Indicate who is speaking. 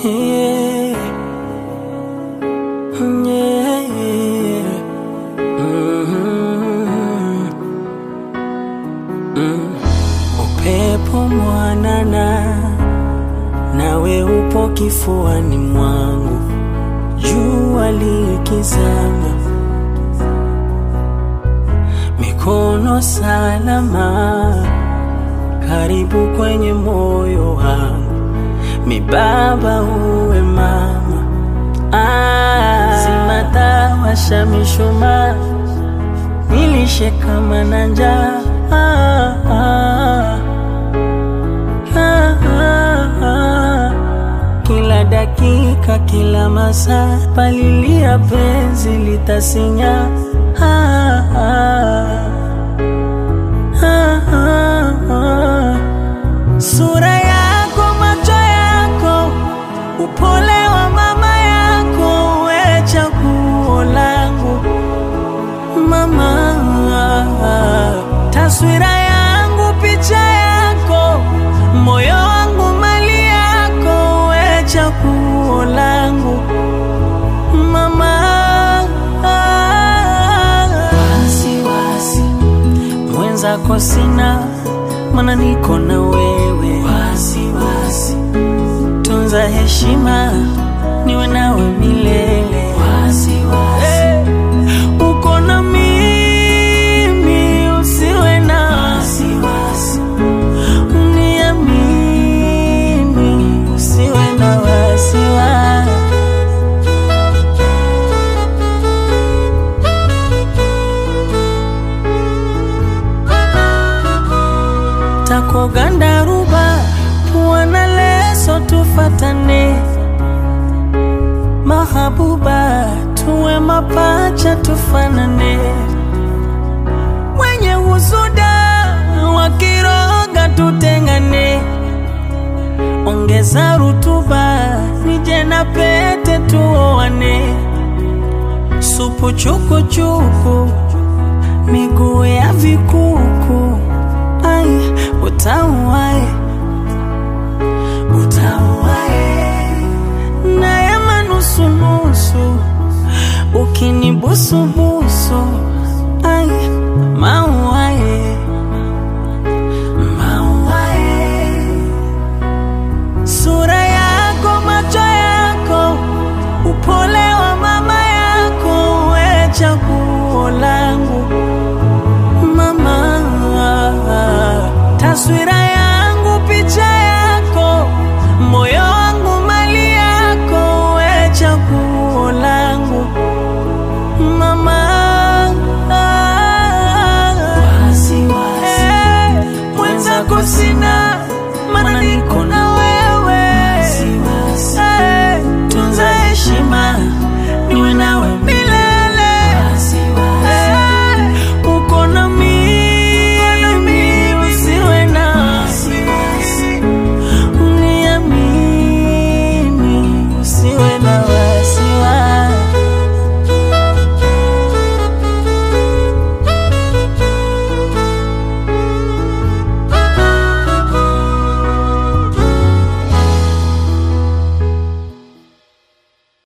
Speaker 1: Yeah. Yeah. Upepo mwanana, nawe upo kifuani mwangu, jua likizama, mikono salama, karibu kwenye moyo wangu, mibaba uwe mama. Zima washa mishumaa, nilishe kama na njaa. Kila dakika, kila masaa, palilia penzi litasinya. Sura yako, macho yako, upole wa mama yako, we chaguo langu mama. Taswira yangu, picha yako, moyo wangu mali yako, we chaguo langu mama. Wasiwasi mwenzako sina, mana niko na wewe. Wasiwasi tunza heshima, niwe nawe milele. Wasiwasi uko na mimi, usiwe na wasiwasi. Uniamini, usiwe na wasiwasi. Tako gandaruba, puana leso tufatane. Mahabuba, tuwe mapacha tufanane. Wenye husuda, wakiroga tutengane. Ongeza rutuba, nije na pete tuoane. Supu chuku chuku, miguu ya vikuku. Ai, utawae, utawae na ya manusu nusu, ukinibusu busu. Ai,